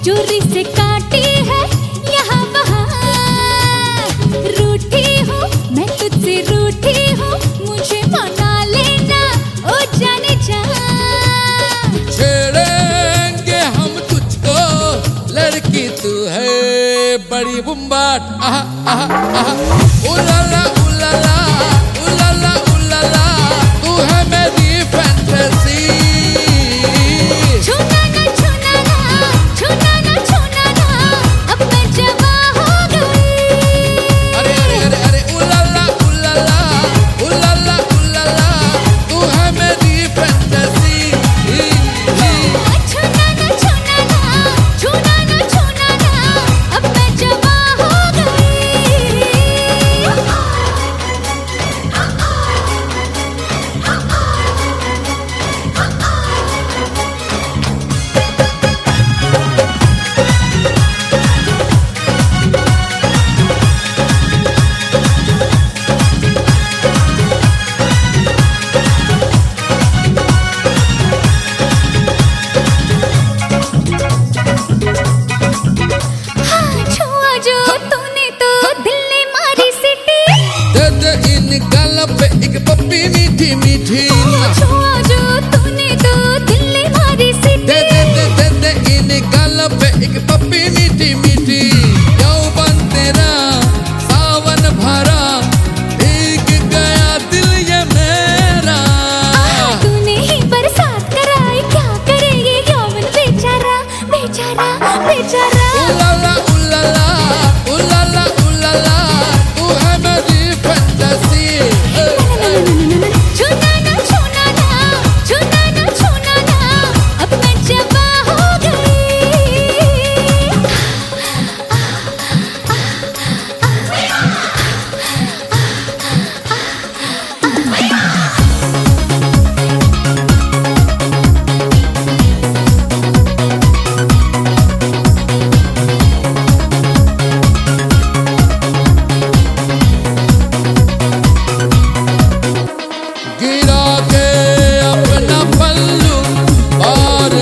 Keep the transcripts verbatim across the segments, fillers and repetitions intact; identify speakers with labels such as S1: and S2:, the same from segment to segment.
S1: चोरी से काटी है यहाँ वहाँ, रूठी हूँ मैं तुझसे रूठी हूँ, मुझे मना लेना ओ जाने जा।
S2: छेड़ेंगे हम तुझको लड़की तू है बड़ी बुम्बाट, आहा आहा आहा, उलाला उलाला उलाला उलाला, तू है मेरी फैंटेसी।
S1: छूना ना छूना ना छूना ना छूना ना, अब मैं जवा हो गई।
S2: अरे अरे अरे अरे उलाला उलाला उलाला उलाला, तू है मेरी फैंटेसी।
S1: छूना ना छूना ना छूना ना छूना ना, अब मैं जवा हो गई। छुआ जो तूने तो दिल ने मारी सीटी,
S2: दे दे इन गालों पे एक पप्पी मीठी मीठी,
S1: छुआ जो तूने तो दिल ने मारी सीटी,
S2: दे दे दे दे दे इन गालों पे एक पप्पी मीठी मीठी। यौवन तेरा सावन भरा, भीग गया दिल ये मेरा।
S1: तूने ही बरसात कराई, क्या करे ये यौवन बेचारा बेचारा बेचारा।
S2: उलाला उलाला उलाला उलाला, तू है मेरी फैंटेसी।
S1: छूना ना छूना ना छूना ना छूना ना, अब मैं जवा हो गई।
S2: गिरा के अपना पल्लू बार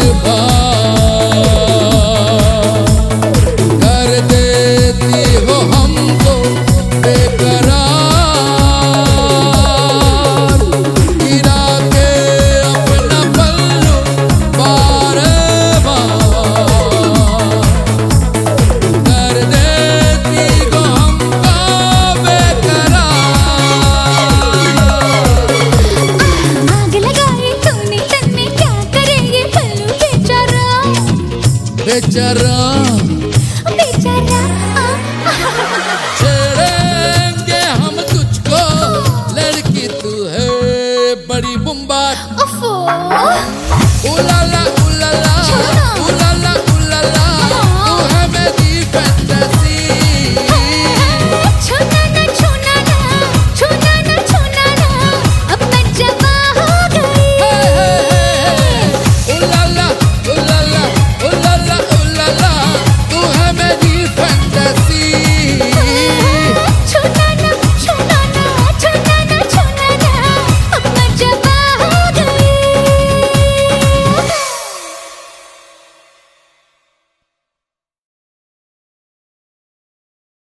S2: बार, कर देती हो हमको बेकरार। गिरा के अपना पल्लू बार बार, कर देती हो हमको बेकरार।
S1: आग लगाई तूने तन में, क्या करे ये पल्लू बेचारा
S2: बेचारा
S1: बेचारा।